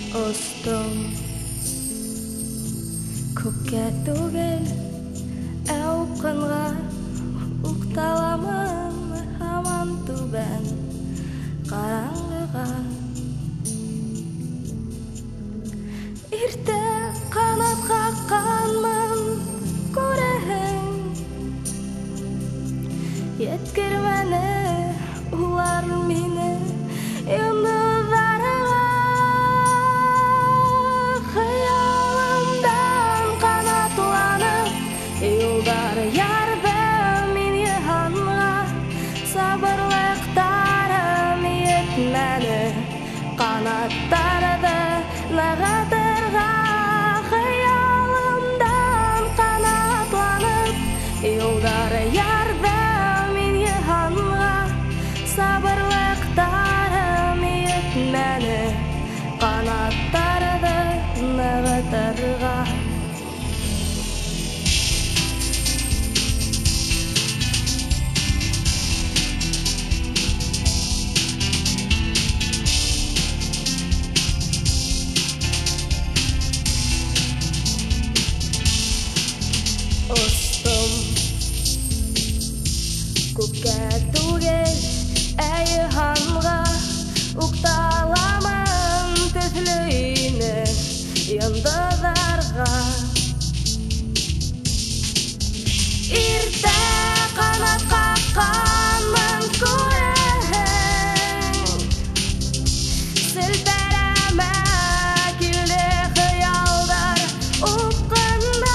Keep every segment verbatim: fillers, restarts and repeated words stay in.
Остым көкке түгел әупқанға ұқталамын хаман түбән қараңғыға ерте қанат қаққанмын көрәһең еткермәне улар мені йондызларға хыялымдан қанатланып юлдар ярды мен йыһанға сабырлықтарым етмәне қанаттарды нығытырға хыялымдан қанатланып юлдар ярды мен йыһанға сабырлықтарым етмәне қанаттарды нығытырға Остым көкке түгел әйіханға ұқталамын төслі үйіне йондызларға ерте қанат қаққанмын көрәһең сілтәремә келді хыялдар ұққанда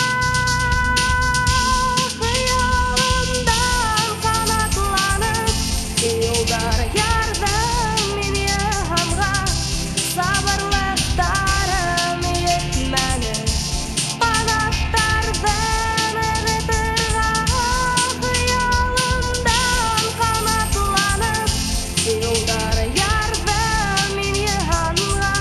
хыялымдан қанатланып юлдар ярды мен йыһанға сабырлықтарым етмәне қанаттарды нығытырға хыялымдан қанатланып юлдар ярды мен йыһанға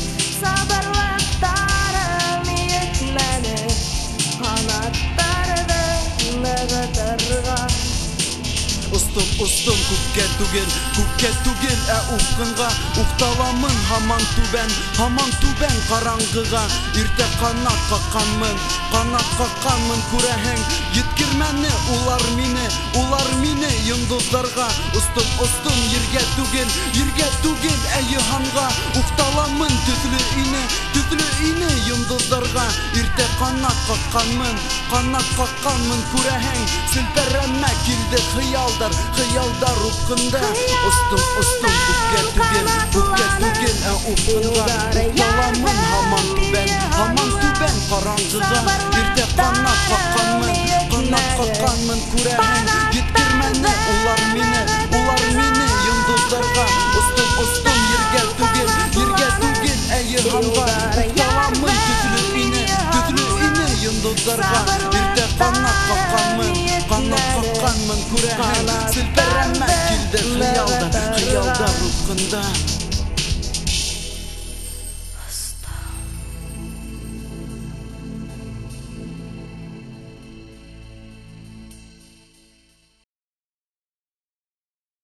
сабырлықтарым етмәне қанаттарды нығытырға Остым, остым, күкке түгел, күкке түгел, ә ұққынға ұқталамын хаман түбән, хаман түбән қараңғыға ерте қанат қаққанмын, қанат қаққанмын көрәһең еткермәне улар мені, улар мені йондызларға Остым, остым, ерге түгел, ерге түгел, ә йыһанға ұқталамын төслі үйне, төслі үйне йондызларға ерте қанат қаққанмын, қанат қаққанмын көрәһең сілтәремә келді хыялдар, хыялдар ұққында Остым, остым, күкке түгел, күкке түгел, ә ұққынға ұқталамын хаман түбән, хаман түбән қараңғыға ерте қанат қаққанмын, қанат қаққанмын көрәһең еткермәне улар мені, улар мені йондызларға Остым, остым, ерге түгел, ерге түгел, ә йыһанға ұқталамын төслі үйне, төслі үйне йондызларға ерте қанат қаққанмын, қанат қаққанмын көрәһең сілтәремә келді хыялдар, хыялдар ұққында